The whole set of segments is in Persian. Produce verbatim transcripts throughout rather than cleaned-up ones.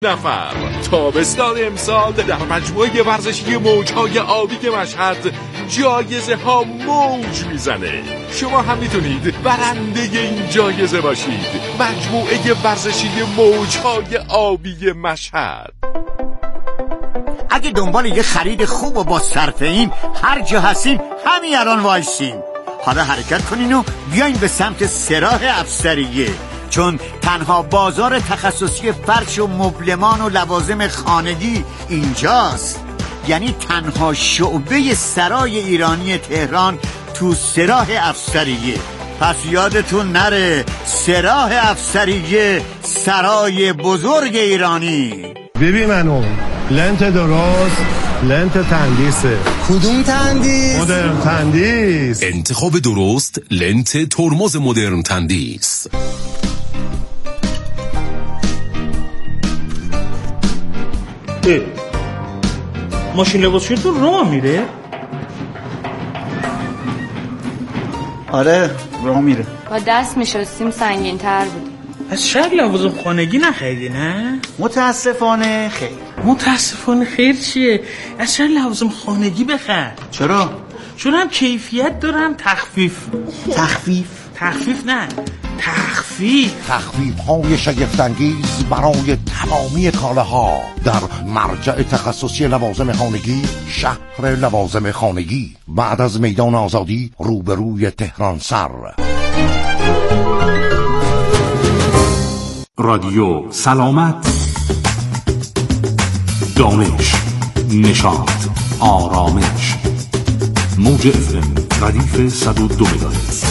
نفر. تابستان امسال در مجموعه ورزشی موج‌های آبی مشهد جایزه ها موج میزنه. شما هم میتونید برنده این جایزه باشید. مجموعه ورزشی موج‌های آبی مشهد. اگه دنبال یه خرید خوب و با صرفه این هر جا هستین همین الان وایسین. حالا حرکت کنین و بیاین به سمت سراح افسریه، چون تنها بازار تخصصی فرش و مبلمان و لوازم خانگی اینجاست. یعنی تنها شعبه سرای ایرانی تهران تو سراح افسریه. پس یادتون نره، سراح افسریه، سرای بزرگ ایرانی. ببین منو لنت درست، لنت تندیسه. کدوم تندیس؟ مدرن تندیس. انتخاب درست، لنت ترمز مدرن تندیس. اه. ماشین لباسشویتون راه میره؟ آره راه میره. با دست میشستیم سنگین تر بود. از شاید لوازم خانگی نخریدی نه؟ متاسفانه خیر. متاسفانه خیر چیه؟ از شاید لوازم خانگی بخر. چرا؟ چون هم کیفیت دارم تخفیف. تخفیف؟ تخفیف نه تخفیف تخفیف های شگفت‌انگیز برای تمامی کالاها در مرجع تخصصی لوازم خانگی، شهر لوازم خانگی، بعد از میدان آزادی روبروی تهران سر. رادیو سلامت، دانش، نشاط، آرامش. موج اف ام ردیف صد و دو مگاهرتز.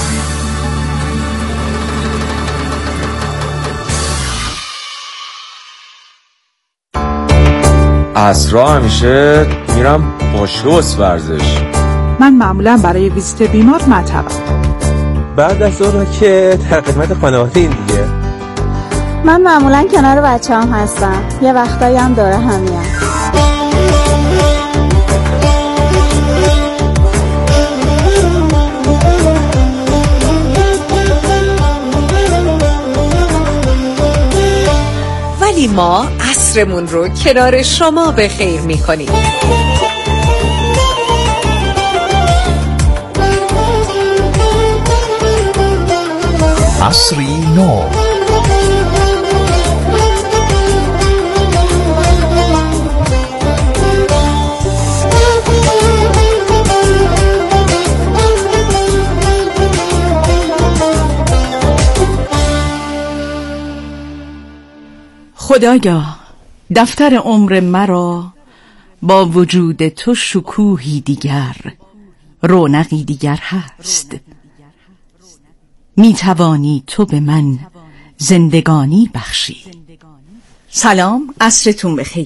عصرها همیشه میرم باشگاه واسه ورزش. من معمولا برای ویزیت بیمار مطبم. بعد از اون که در خدمت خانواده این دیگه. من معمولا کنار بچه هم هستم. یه وقتایی هم داره همیم. ولی ما عصرمون رو کنار شما به خیر می‌کنیم. عصری نو. خدایا دفتر عمر مرا با وجود تو شکوهی دیگر، رونقی دیگر هست. می توانی تو به من زندگانی بخشی. سلام، عصرتون بخیر.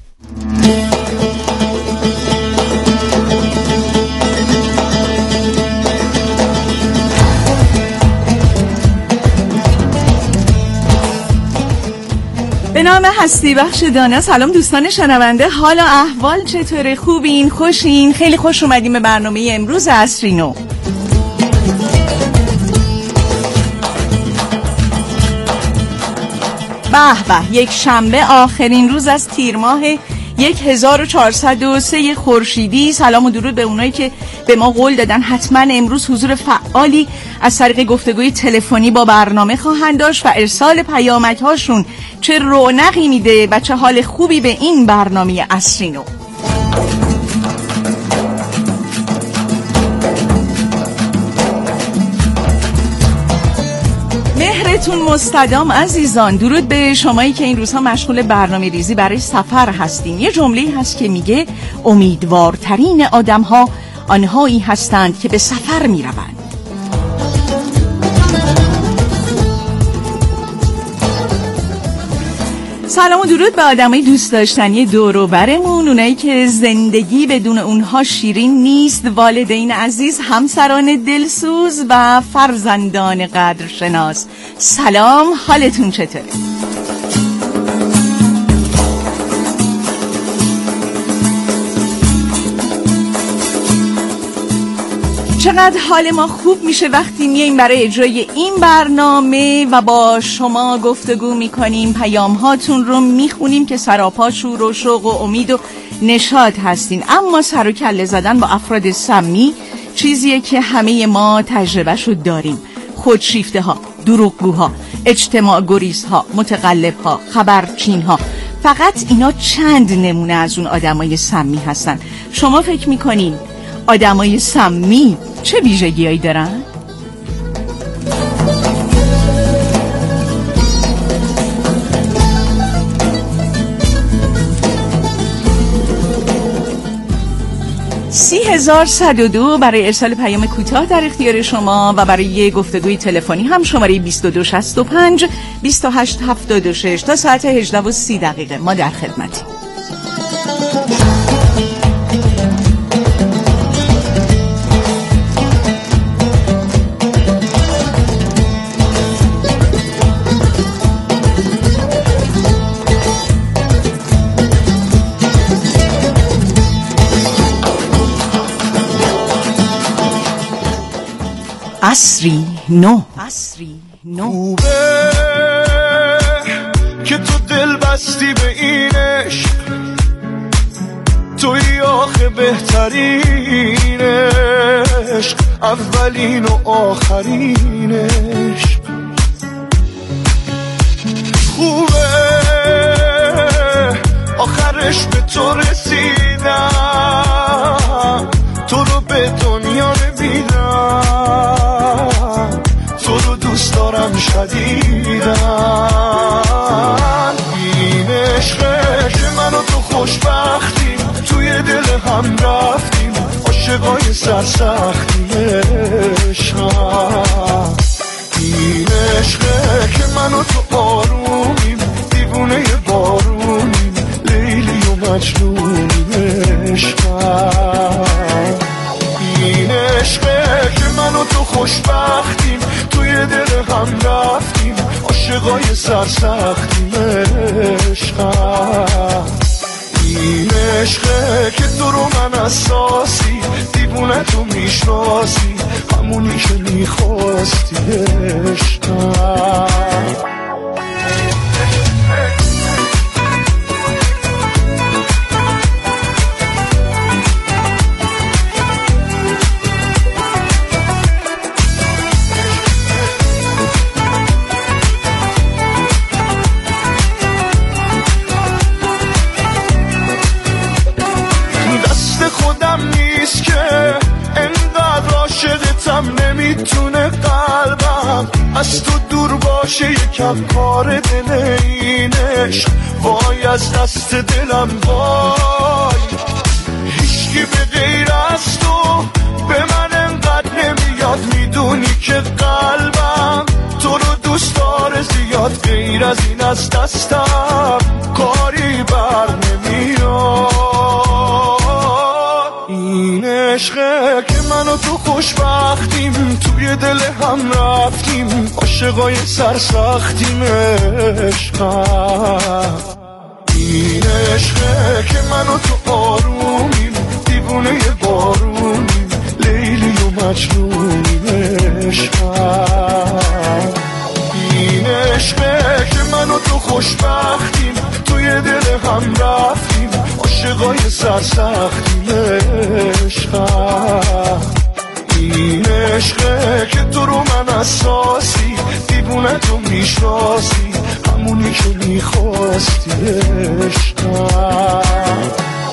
به نام هستی بخش دانا. سلام دوستان شنونده، حال و احوال چطوره؟ خوبین؟ خوشین؟ خیلی خوش اومدیم به برنامه امروز عصری نو. به به، یک شنبه، آخرین روز از تیر ماه هزار و چهارصد و سه خورشیدی. سلام و درود به اونایی که به ما قول دادن حتما امروز حضور فعالی از طریق گفتگوی تلفنی با برنامه خواهند داشت و ارسال پیامک هاشون چه رونقی میده و چه حال خوبی به این برنامه عصری نو. مهرتون مستدام عزیزان. درود به شمایی که این روزها مشغول برنامه ریزی برای سفر هستین. یه جمله‌ای هست که میگه امیدوارترین آدم‌ها آنهایی هستند که به سفر میروند. سلام و درود به آدمای دوست داشتنی دور و برمون، اونایی که زندگی بدون اونها شیرین نیست، والدین عزیز، همسران دلسوز و فرزندان قدرشناس. سلام، حالتون چطوره؟ چه چقدر حال ما خوب میشه وقتی میایم برای اجرای این برنامه و با شما گفتگو میکنیم، پیام هاتون رو میخونیم که سراپا شور و شوق و امید و نشاط هستین. اما سر و کله زدن با افراد سمی چیزیه که همه ما تجربهشو داریم. خودشیفته ها، دروغگوها، اجتماع گریز ها، متقلب ها، خبرچین ها، فقط اینا چند نمونه از اون آدمای سمی هستن. شما فکر میکنین آدمای سمی چه ویژگی‌هایی دارن؟ سی هزار صد و دو برای ارسال پیام کوتاه در اختیار شما و برای یه گفتگوی تلفنی هم شماره بیست و دو شصت و پنج بیست و هشت هفتاد و شش تا ساعت هجده و سی دقیقه ما در خدمتیم. عصری نو عصری نو خوبه که تو دل بستی به این عشق، توی آخه بهترین عشق، اولین و آخرین عشق. خوبه آخرش به تو رسیدم، تو رو به دنیا نمیدم، تو رو دوست دارم شدیدم. این عشقه که من و تو خوشبختیم، توی دل هم رفتیم، عاشقای سرسختیم عشقم. این عشقه که من و تو آرومیم، دیوونه بارونیم، لیلی و مجنونیم عشقم. این عشقه که من و تو خوشبختیم، توی دل هم رفتیم، عاشقای سرسختیم عشقم. این عشقه که تو رو من اساسی، دیوونه تو میشناسی، همونی که میخواستی عشقم. نمیتونه قلبم از تو دور باشه، یکم کار دل این عشق، وای از دست دلم وای. هیچکی به غیر از تو به من انقدر نمیاد، میدونی که قلبم تو رو دوست داره زیاد، غیر از این از دستم کاری بر نمیاد. این عشقه که من و تو خوشبختیم، توی دل هم رفتیم، عاشقای سرسختیم عشقم. این عشقه که من و تو آرومیم، دیوونه بارونیم، لیلی و مجنونیم عشقم. این عشقه که من و تو خوشبختیم، توی دل هم رفتیم، عاشقای سرسختیم عشقم. این عشقه که تو رو من اساسی، دیوونه تو میشناسی، همونی که میخواستی عشقم.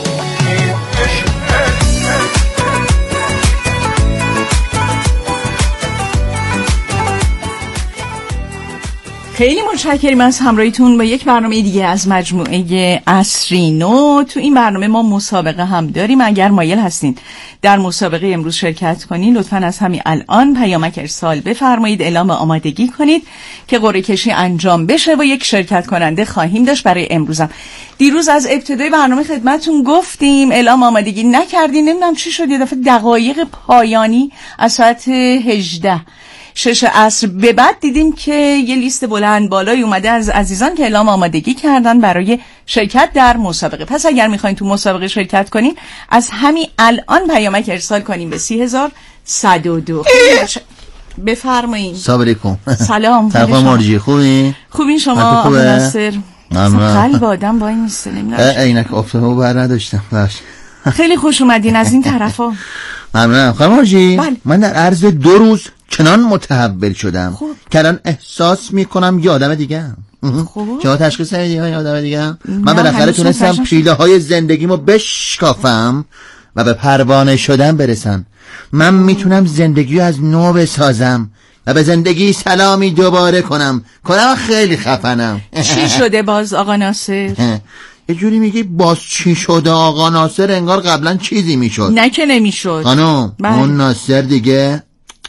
خیلی متشکریم از همراهیتون با یک برنامه دیگه از مجموعه عصری نو. تو این برنامه ما مسابقه هم داریم. اگر مایل هستین در مسابقه امروز شرکت کنین، لطفاً از همین الان پیامک ارسال بفرمایید، اعلام آمادگی کنید که قرعه کشی انجام بشه و یک شرکت کننده خواهیم داشت برای امروزم. دیروز از ابتدای برنامه خدمتتون گفتیم اعلام آمادگی نکردین، نمیدونم چی شد، یه دفعه دقایق پایانی از ساعت هجده شش عصر به بعد دیدیم که یه لیست بلند بالایی اومده از عزیزان که اعلام آمادگی کردن برای شرکت در مسابقه. پس اگر میخواین تو مسابقه شرکت کنین از همین الان پیامک ارسال کنین به سی هزار صد و دو. بفرمایید. سلام علیکم. سلام. تقوا مرجی خوبی؟ خوبین شما آقا ناصر؟ قلب آدم وای میسته نمیدونم. عینک آفتابو بر نداشتم. باش. خیلی خوش اومدین از این طرفا. ممنونم. خانم مرجی بله. من در عرض دو روز چنان متحول شدم که الان احساس میکنم یه آدم دیگه ام. شما تشخیص ندیدی یه آدم دیگه ام؟ من بالاخره تونستم پیله های زندگیمو بشکافم و به پروانه شدن برسم. من میتونم زندگیو از نو بسازم و به زندگی سلامی دوباره کنم. کنم خیلی خفنم. چی شده باز آقا ناصر؟ یه جوری میگی باز چی شده آقا ناصر؟ انگار قبلا چیزی میشد. نه که نمیشد خانم. اون ناصر دیگه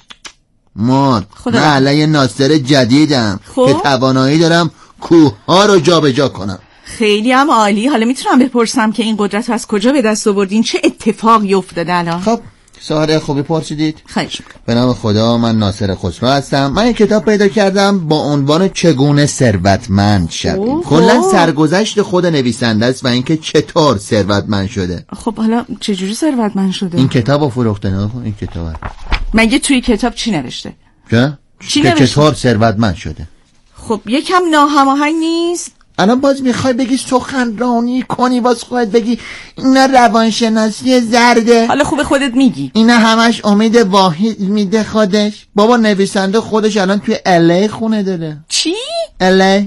مرد. من علیه ناصر جدیدم خوب؟ که توانایی دارم کوه ها رو جا به جا کنم. خیلی هم عالی. حالا میتونم بپرسم که این قدرت رو از کجا به دست آوردین؟ چه اتفاقی افتاده الان؟ خب سوال خوبی پرسیدید. خواهش به نام خدا، من ناصر خسرو هستم. من یک کتاب پیدا کردم با عنوان چگونه ثروتمند شویم. کلا سرگذشت خود نویسنده است و اینکه چطور ثروتمند شده. خب حالا چجوری ثروتمند شده؟ این کتابو فروخته نه این کتابو. مگه توی کتاب چی نوشته؟ چه؟ چی که نوشته؟ چطور ثروتمند شده. خب یکم ناهماهنگ نیست؟ الان باز میخوای بگی سخنرانی کنی، باز خودت بگی اینا روانشناسی زرده. حالا خوب خودت میگی اینا همش امید واحد میده خودش. بابا نویسنده خودش الان توی الی خونه داره. چی؟ الی.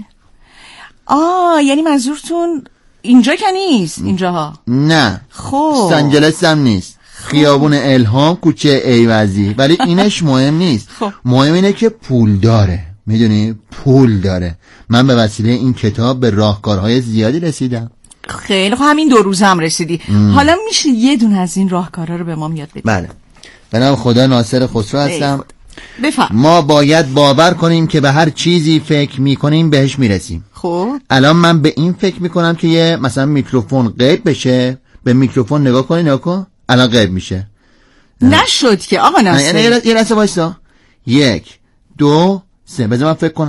آه یعنی منظورتون اینجا که نیست اینجاها؟ نه خب سنجلس هم نیست. خیابون الهام کوچه ایوزی. ولی اینش مهم نیست. خب. مهم اینه که پول داره. میدونی پول داره. من به وسیله این کتاب به راهکارهای زیادی رسیدم. خیلی خب همین دو روز هم رسیدی. ام. حالا میشه یه دونه از این راهکارها رو به ما یاد بدی؟ بله. به نام خدا، ناصر خسرو هستم. بفهم. ما باید باور کنیم که به هر چیزی فکر میکنیم بهش میرسیم. خب الان من به این فکر میکنم که یه مثلا میکروفون غیب بشه. به میکروفون نگاه کنی نگاه کن الان غیب میشه. نشد که آقا ناصر. یه یه لحظه وایسا. یک دو سه. بذار من فکر کنم.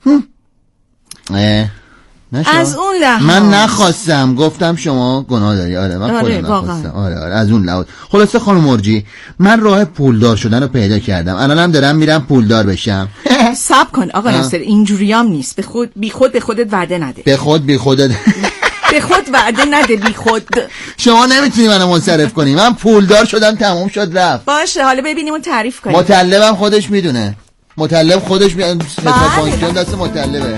از اون لحاظ من نخواستم، گفتم شما گناه داری. آره من خودم نخواستم. آره آره از اون لحاظ. خلاصه خانم مرجی، من راه پولدار شدن رو پیدا کردم. الانم دارم میرم پولدار بشم. صبر کن آقا ناصر، اینجوریام نیست. به خود بی خود به خودت وعده نده. به خود بی خودت به خود وعده نده بی خود. شما نمیتونی منو منصرف کنی. من پولدار شدم تموم شد رفت. باشه حالا ببینیم اون تعریف کنیم. مطلبم خودش میدونه. مطلب خودش می فانکشن دست مطلبه.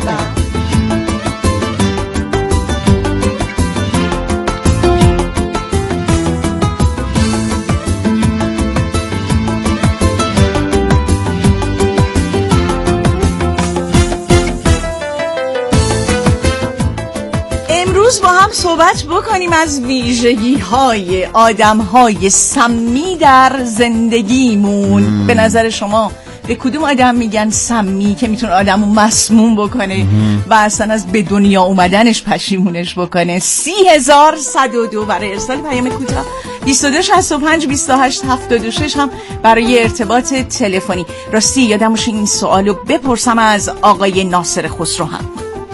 امروز با هم صحبت بکنیم از ویژگی های آدم های سمی در زندگیمون. مم. به نظر شما به کدوم آدم میگن سمی که میتونه آدمو مسموم بکنه مم. و اصلا از به دنیا اومدنش پشیمونش بکنه؟ سی هزار صد و دو برای ارسال پیام کوتاه، بیست و دو شصت و پنج بیست و هشت هفتاد و شش هم برای ارتباط تلفنی. راستی یادم باشه این سوالو بپرسم از آقای ناصر خسرو هم.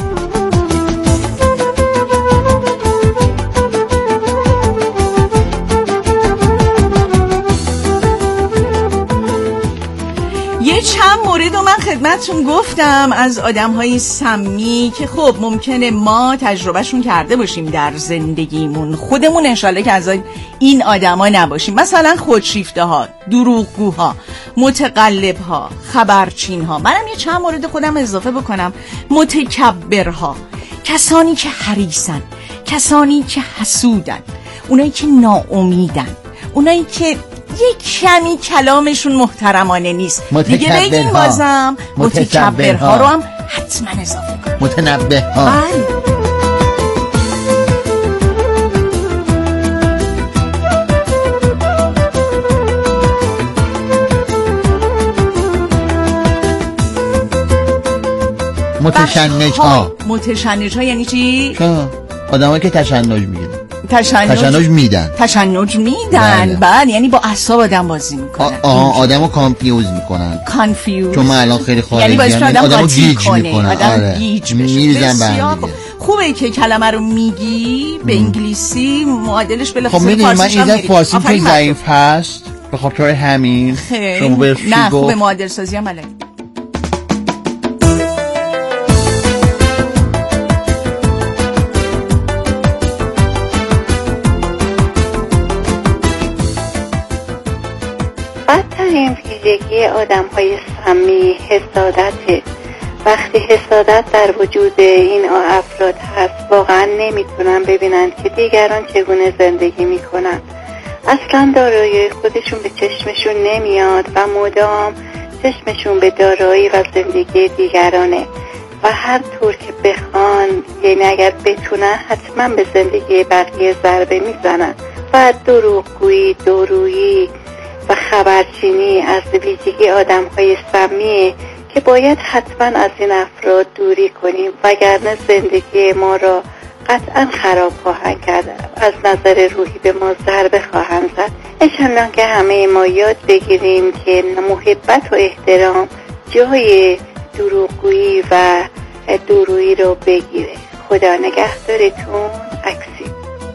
یه چند مورد رو من خدمتتون گفتم از آدم‌های سمی که خب ممکنه ما تجربهشون کرده باشیم در زندگیمون، خودمون انشالله که از این آدما نباشیم. مثلا خودشیفته ها، دروغگوها، متقلب ها، خبرچین ها. منم یه چند مورد خودم اضافه بکنم. متکبرها، کسانی که حریصن، کسانی که حسودن، اونایی که ناامیدن، اونایی که یک کمی کلامشون محترمانه نیست. دیگه بگیم بازم متکبرها رو هم حتما اضافه کنیم. متنبه ها. بله. متشنج ها. متشنج ها یعنی چی؟ آدم هایی که تشنج میگیرن. تشنج تشنج میدن تشنج میدن بعد یعنی با اعصاب آدم بازی میکنن. آه آدمو کانفیوز میکنن. کانفیوز چون من الان خیلی خارجی یعنی باعث آدم آدمو گیج گیج میکنن. آدم آره. گیج میریزن به هم دیگه. خوبه که کلمه رو میگی به انگلیسی معادلش خب بالاخره میدونی من فارسیش هم ایزا میری. فارسی که ضعیف هست به خاطر همین شما به نه خوبه معادل سازی هم بلدی. بدترین ویژگی آدم های سمی حسادته. وقتی حسادت در وجود این افراد هست واقعا نمیتونن ببینن که دیگران چگونه زندگی میکنن. اصلا دارایی خودشون به چشمشون نمیاد و مدام چشمشون به دارایی و زندگی دیگرانه و هر طور که بخوان یعنی اگر بتونن حتما به زندگی بقیه ضربه میزنن و دروغگویی، دورویی و خبرچینی از ویژگی آدم های سمیه که باید حتما از این افراد دوری کنیم وگرنه زندگی ما را قطعا خراب خواهند کرد، از نظر روحی به ما ضربه خواهند زد. انشالله که همه ما یاد بگیریم که محبت و احترام جای دروغگویی و دورویی رو بگیره. خدا نگهدارتون. اکسی.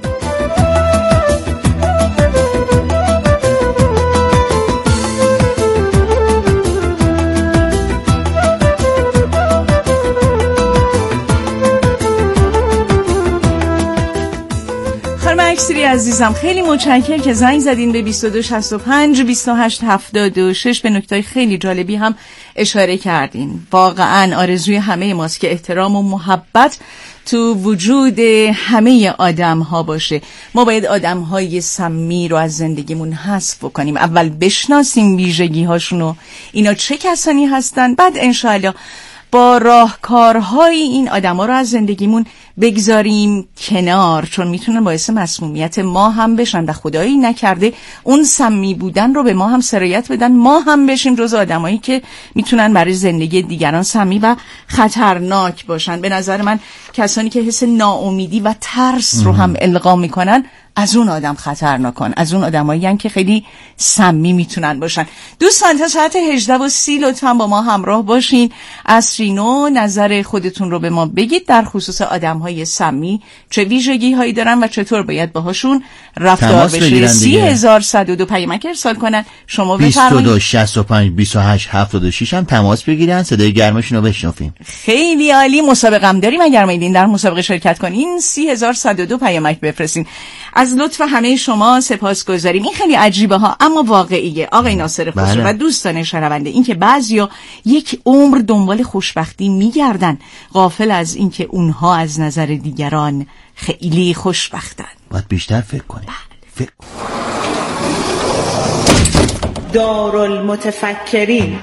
اکسری عزیزم خیلی متشکرم که زنگ زدین به بیست و دو شصت و پنج بیست و هشت هفتاد و شش. به نکته‌های خیلی جالبی هم اشاره کردین. واقعا آرزوی همه ماست که احترام و محبت تو وجود همه آدم ها باشه. ما باید آدم های سمی رو از زندگیمون حذف کنیم. اول بشناسیم ویژگی هاشونو، اینا چه کسانی هستن، بعد انشاءالله با راهکارهای این آدما رو از زندگیمون بگذاریم کنار، چون میتونن باعث مسمومیت ما هم بشن و خدایی نکرده اون سمی بودن رو به ما هم سرایت بدن، ما هم بشیم جز آدمایی که میتونن برای زندگی دیگران سمی و خطرناک باشن. به نظر من کسانی که حس ناامیدی و ترس رو هم القا میکنن از اون آدم خطرناکن، از اون آدمایی هستن که خیلی سمی میتونن باشن. دوستان تا ساعت هجده و سی لطفاً با ما همراه باشین. عصرینو نظر خودتون رو به ما بگید در خصوص آدمهای سمی، چه ویژگی هایی دارن و چطور باید باهاشون رفتار بشه. سی هزار صد و دو پیامک ارسال کنن. شما بفرمایید. بیست و دو شصت و پنج بیست و هشت هفتاد و شش هم تماس بگیرن، صدای گرمشون رو بشنویم. خیلی عالی. مسابقه هم داریم، اگر میدین در مسابقه شرکت کنین سی هزار صد و دو پیامک بفرستین. از لطف همه شما سپاسگزاریم. این خیلی عجیبه ها اما واقعیه. آقای ناصر خسرو و دوستان شنونده، این که بعضیا یک عمر دنبال خوشبختی میگردن غافل از این که اونها از نظر دیگران خیلی خوشبختن. باید بیشتر فکر کنیم. فکر دارالمتفکرین.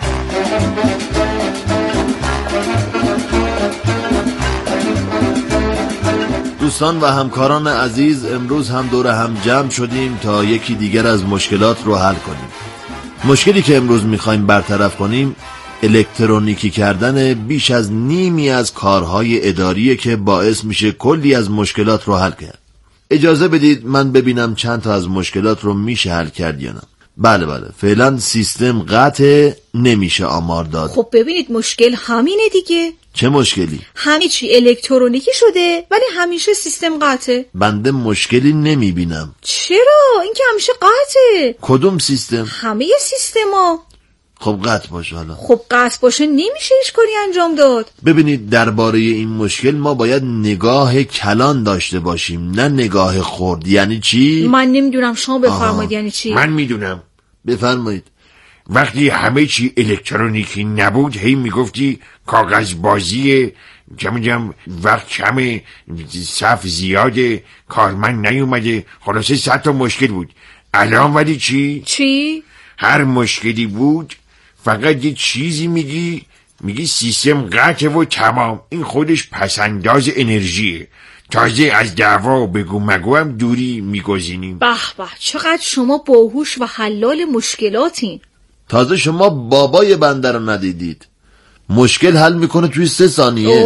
دوستان و همکاران عزیز، امروز هم دور هم جمع شدیم تا یکی دیگر از مشکلات رو حل کنیم. مشکلی که امروز میخوایم برطرف کنیم الکترونیکی کردن بیش از نیمی از کارهای اداریه که باعث میشه کلی از مشکلات رو حل کرد. اجازه بدید من ببینم چند تا از مشکلات رو میشه حل کرد یا نه. بله بله فعلا سیستم قطع، نمیشه آمار داد. خب ببینید مشکل همینه دیگه. چه مشکلی؟ همه چی الکترونیکی شده ولی همیشه سیستم قطعه. بنده مشکلی نمیبینم. چرا؟ این که همیشه قطعه. کدوم سیستم؟ همه سیستما. خب قطع باشه. حالا خب قطع باشه نمیشه هیچ کاری انجام داد. ببینید درباره این مشکل ما باید نگاه کلان داشته باشیم، نه نگاه خرد. یعنی چی؟ من نمیدونم، شما بفرمایید. یعنی چی؟ من میدونم. بفرمایید. وقتی همه چی الکترونیکی نبود هی میگفتی کاغذ بازیه، جمع جمع وقت کمه، صف زیاده، کارمند نیومده، خلاصه صد تا مشکل بود. الان ولی چی؟ چی؟ هر مشکلی بود فقط یه چیزی میگی، میگی سیستم قطعه و تمام. این خودش پسنداز انرژیه. تازه از دعوا و بگو مگو هم دوری میگزینیم. به به چقدر شما باهوش و حلال مشکلاتین. تازه شما بابای بنده رو ندیدید. مشکل حل میکنه توی سه ثانیه. اوه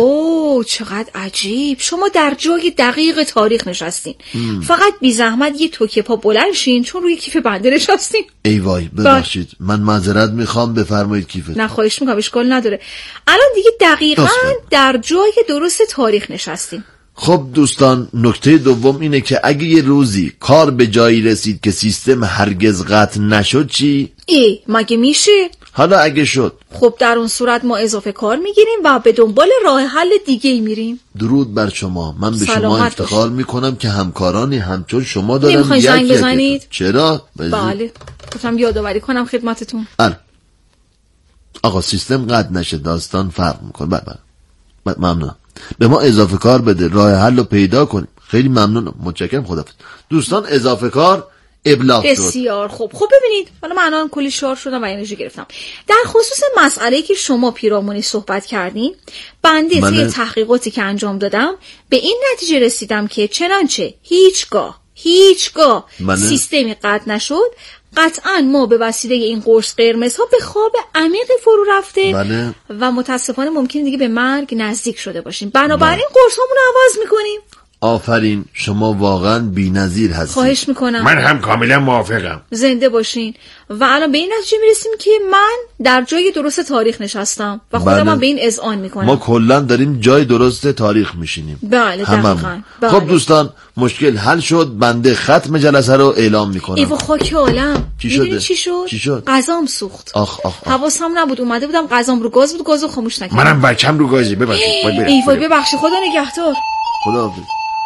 اوه چقدر عجیب، شما در جای دقیق تاریخ نشستین. ام. فقط بی زحمت یه توکه پا بلند شین چون روی کیف بنده نشستین. ای وای ببخشید من معذرت میخوام، بفرمایید کیفت. نه خواهش میکنم، اشکال نداره. الان دیگه دقیقاً در جای درست تاریخ نشستین. خب دوستان، نکته دوم اینه که اگه یه روزی کار به جایی رسید که سیستم هرگز قطع نشد چی؟ ای مگه میشه؟ حالا اگه شد خب در اون صورت ما اضافه کار میگیریم و به دنبال راه حل دیگه میریم. درود بر شما. من به شما افتخار میکنم که همکارانی همچون شما دارم. نمیخواین زنگ بزنید؟ چرا؟ بله گفتم یادآوری کنم خدمتتون. ال آقا سیستم قطع نشه داستان فرق میکنه. بله بله ممنونم. به ما اضافه کار بده، راه حل رو پیدا کنیم. خیلی ممنونم، متشکرم، خداحافظ. دوستان اضافه کار ابلاغ شد. بسیار خوب. خب ببینید حالا من الان کلی شار شدم و انرژی گرفتم. در خصوص مسئله‌ای که شما پیرامونی صحبت کردین، بنده من... توی تحقیقاتی که انجام دادم به این نتیجه رسیدم که چنانچه هیچگاه هیچگاه من... سیستمی قطع نشد، قطعا ما به وسیله این قرص قرمز ها به خواب عمیق فرو رفته بله. و متاسفانه ممکنه دیگه به مرگ نزدیک شده باشیم. بنابراین قرص هامون رو عوض میکنیم. آفرین، شما واقعا بی‌نظیر هستید. خواهش میکنم. من هم کاملا موافقم. زنده باشین. و الان به این نتیجه میرسیم که من در جای درست تاریخ نشستم و خودم بله. هم به این اذعان میکنم. ما کلا داریم جای درست تاریخ میشینیم. بله دقیقاً. بله. خب دوستان مشکل حل شد، بنده ختم جلسه رو اعلام میکنم. ایوا خاک عالم. چی شده؟ چی شد؟ چی شد؟ غذام سوخت. آخ آخ. آخ. حواسم نبود، اومده بودم غذام رو گاز بود، گازو خاموش نکردم. منم بچم رو گازی، ببخشید. ایوا ببخشید، خدا نگهدار. خداحافظ.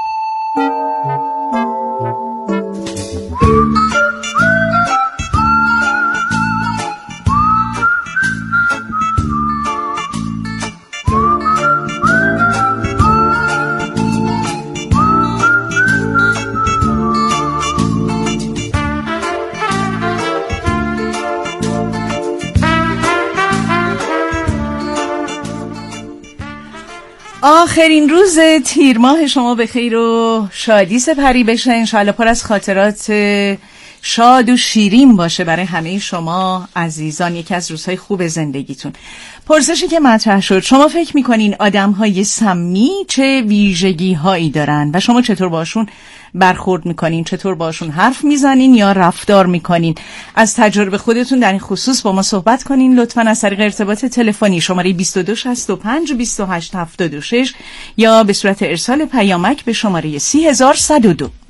آخرین روز تیر ماه شما به خیر و شادی سپری بشه، انشالله پر از خاطرات شاد و شیرین باشه برای همه شما عزیزان. یکی از روزهای خوب زندگیتون. پرسشی که مطرح شد، شما فکر میکنین آدم‌های سمی چه ویژگی هایی دارن و شما چطور باشون برخورد میکنین؟ چطور باشون حرف میزنین یا رفتار میکنین؟ از تجربه خودتون در این خصوص با ما صحبت کنین لطفاً از طریق ارتباط تلفنی شماره بیست و دو شصت و پنج بیست و هشت هفتاد و شش یا به صورت ارسال پیامک به شماره سی هزار و صد و دو.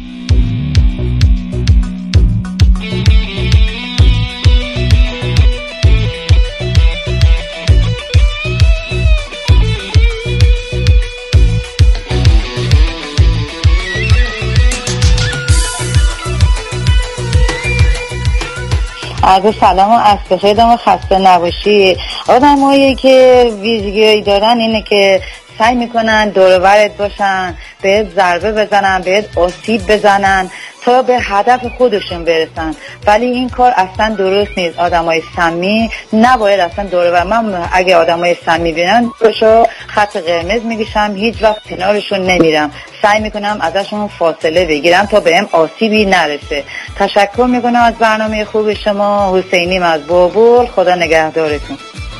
عرض سلام و از بخیر و خسته نباشی. آدمایی که ویژگی دارن اینه که سعی میکنن دور و برت باشن، بهت ضربه بزنن، بهت آسیب بزنن تا به هدف خودشون برسن، ولی این کار اصلا درست نیست. آدمای سمی نباید اصلا دور و بر. من اگه آدمای سمی ببینم باشو خط قرمز میکشم، هیچ وقت کنارشون نمیرم، سعی میکنم ازشون فاصله بگیرم تا بهم آسیبی نرسه. تشکر میکنم از برنامه خوب شما. حسینیم از بابل، خدا نگهدارتون.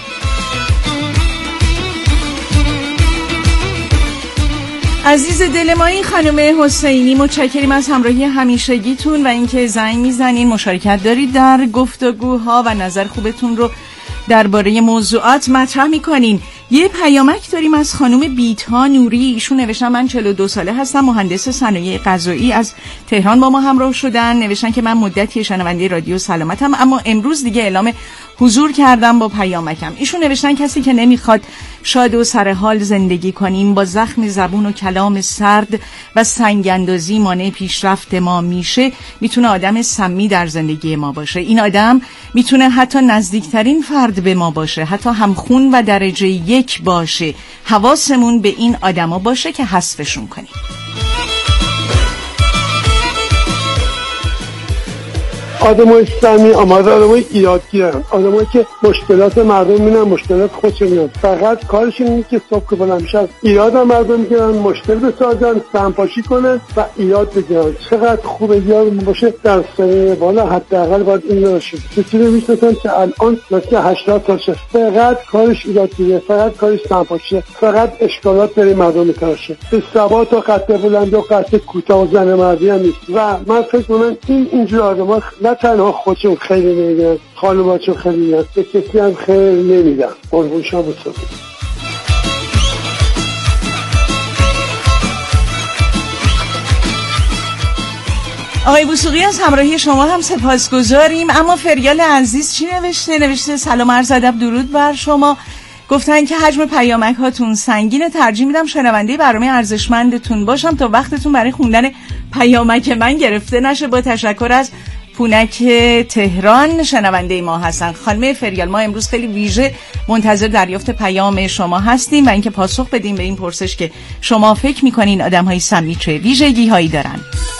عزیز دل ما، این خانم حسینی، متشکریم از همراهی همیشگیتون و اینکه زنگ میزنین، مشارکت دارید در گفتگوها و نظر خوبتون رو درباره موضوعات مطرح میکنین. یه پیامک داریم از خانم بیتا نوری. ایشون نوشتن من چهل و دو ساله هستم، مهندس صنایع غذایی، از تهران با ما همراه شدن. نوشتن که من مدتی شنونده رادیو سلامتم اما امروز دیگه اعلام حضور کردم با پیامکم. ایشون نوشتن کسی که نمیخواد شاد و سرحال زندگی کنیم، با زخم زبون و کلام سرد و سنگ‌اندازی مانع پیشرفت ما میشه، میتونه آدم سمی در زندگی ما باشه. این آدم میتونه حتی نزدیکترین فرد به ما باشه، حتی همخون و درجه یک باشه. حواسمون به این آدما باشه که حذفشون کنیم. آدمای سمی آماده، آدمای ایرادگیرن، آدمایی که مشکلات مردم میبینن، مشکلات خودشون میاد، فقط کارشون اینه که صبح که بلند میشن ایراد مردم میگیرن، مشکل بسازن، سمپاشی کنن و ایراد بگیرن. چقدر خوبه یاد باشه در سنین بالا حداقل باید این باشه. چیزی میشناسن که الان مثلا هشتاد سالشه فقط کارش ایرادگیریه، فقط کارش سمپاشیه، فقط اشکالات برای مردم میتراشه. به ثبات و خط بلند و خط کوتاه و زن مردی هم نیست. و من فکر کنم این اینجور آدم‌ها نه تنها خودشون خیلی نمیدن، خانوماشون خیلی نمیدن، به کسی هم خیلی نمیدن. قربون شما بسید. آقای بوسوقی از همراهی شما هم سپاسگزاریم. اما فریال عزیز چی نوشته؟ نوشته سلام عرض ادب درود بر شما. گفتن که حجم پیامک هاتون سنگینه، ترجیح میدم شنونده برنامه ارزشمندتون باشم تا وقتتون برای خوندن پیامک من گرفته نشه. با تشکر از پونک تهران شنونده ما هستن. خانم فریال، ما امروز خیلی ویژه منتظر دریافت پیام شما هستیم و اینکه پاسخ بدیم به این پرسش که شما فکر میکنین آدم‌های سمی چه ویژگی هایی دارن.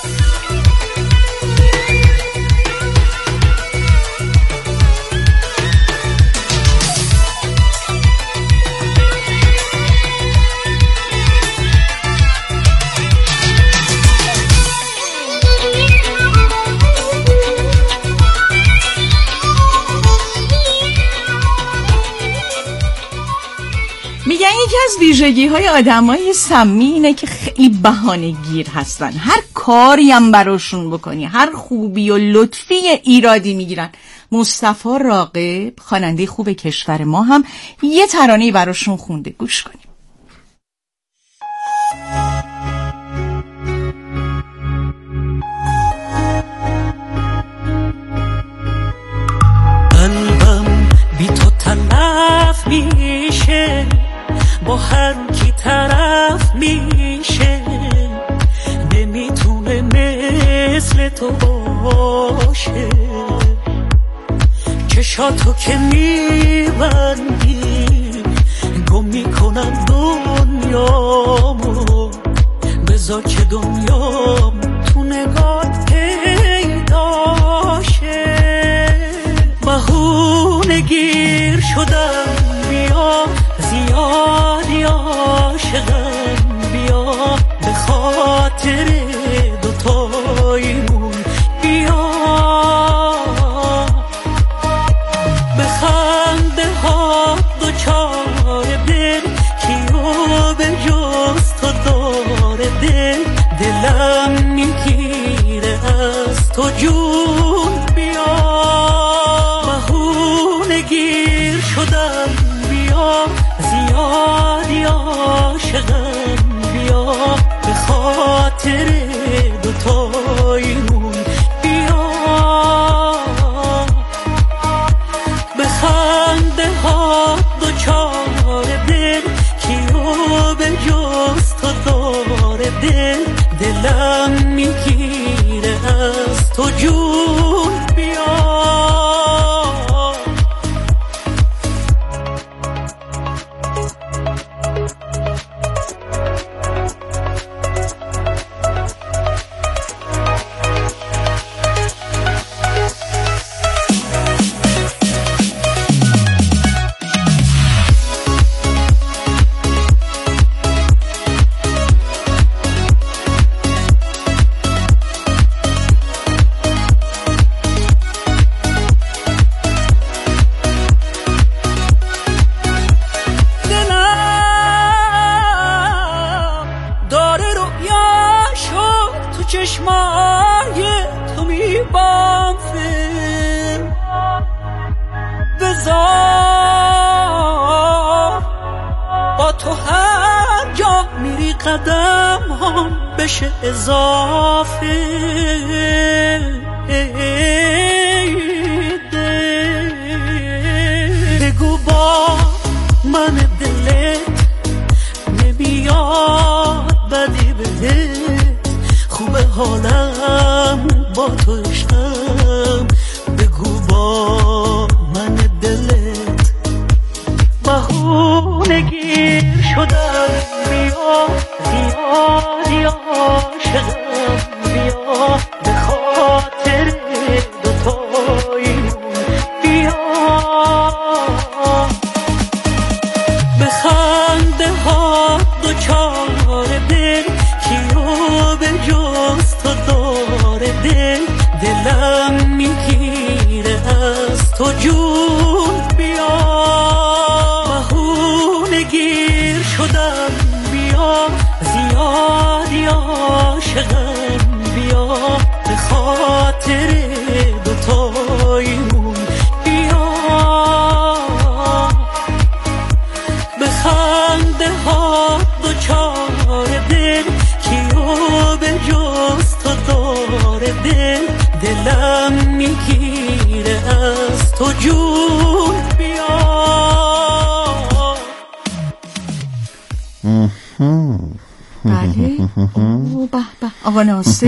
یکی از ویژگی های آدم های سمی اینه که خیلی بهانه گیر هستن. هر کاری هم براشون بکنی، هر خوبی و لطفی ایرادی میگیرن. مصطفی راغب خواننده خوب کشور ما هم یه ترانه‌ای براشون خونده، گوش کنیم. قلبم بی تو تلف میشه، با هر کی طرف میشه، نمیتونه مثل تو باشه. چشاتو که میبندی گم میکنم دنیامو، بذار که دنیام تو نگات پیداشه. بهونه گیر شدم بیا، زیادی عاشقم بیا، به خاطر دوتاییمون بیا. به خنده ها دوچار دل، کیو به جز تو داره دل، دلم میگیره از تو جون بیا. بهونه گیر شدم بیا، زیادی عاشقم بیا، به خاطر دوتاییمون بیا. به خنده ها دوچار دل، کیو به جز تو داره دل، دلم میگیره از تو جون بیا. اضافه بگو با من دلت نمیاد بدی بهت، خوبه حالم با تو عشقم. بگو با من دلت بهونه گیر شدم بیا، زیادی عاشقم بیا، به خاطر دوتا دلم میگیره از تو جون بیا بهونه گیر شدم بیا زیادی عاشقم بیا به خاطر دوتایمون بیا به خنده ها دوچار دل کیو به جز تو داره دل دلم میگیره از تو جون بیا بله. اوه به به آقا ناصر